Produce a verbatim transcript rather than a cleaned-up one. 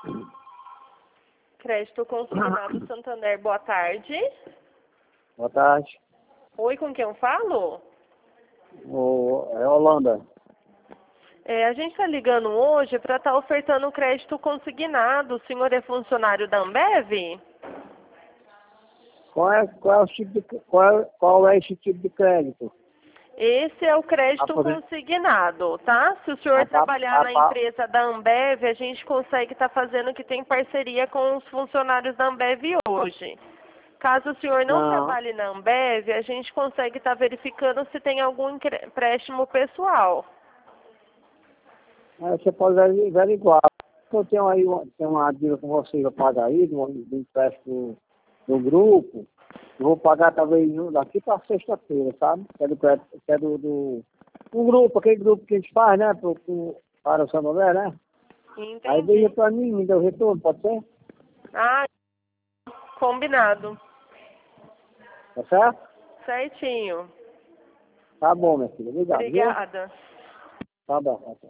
Crédito consignado Santander, boa tarde. Boa tarde. Oi, com quem eu falo? O, é Holanda. É, a gente está ligando hoje para estar ofertando crédito consignado. O senhor é funcionário da Ambev? Qual é, qual é, o tipo de, qual, é, qual é esse tipo de crédito? Esse é o crédito Aposen- consignado, tá? Se o senhor a, trabalhar a, na a, empresa da Ambev, a gente consegue estar fazendo que tem parceria com os funcionários da Ambev hoje. Caso o senhor não não, trabalhe na Ambev, a gente consegue estar verificando se tem algum empréstimo pessoal. aí você pode veri- averiguar. Eu tenho aí uma, tenho uma dívida com vocês para pagar aí, do, do empréstimo do grupo. Eu vou pagar talvez no- daqui para sexta-feira, sabe? Que é do, crédito- que é do, do um grupo, aquele grupo que a gente faz, né? Pro, pro, para o Santander, né? Aí veja Entendi. para mim, me deu retorno, pode ser? Ah, combinado. Tá certo? Certinho. Tá bom, minha filha. Obrigado, viu? Obrigada. Tá bom. Tá bom.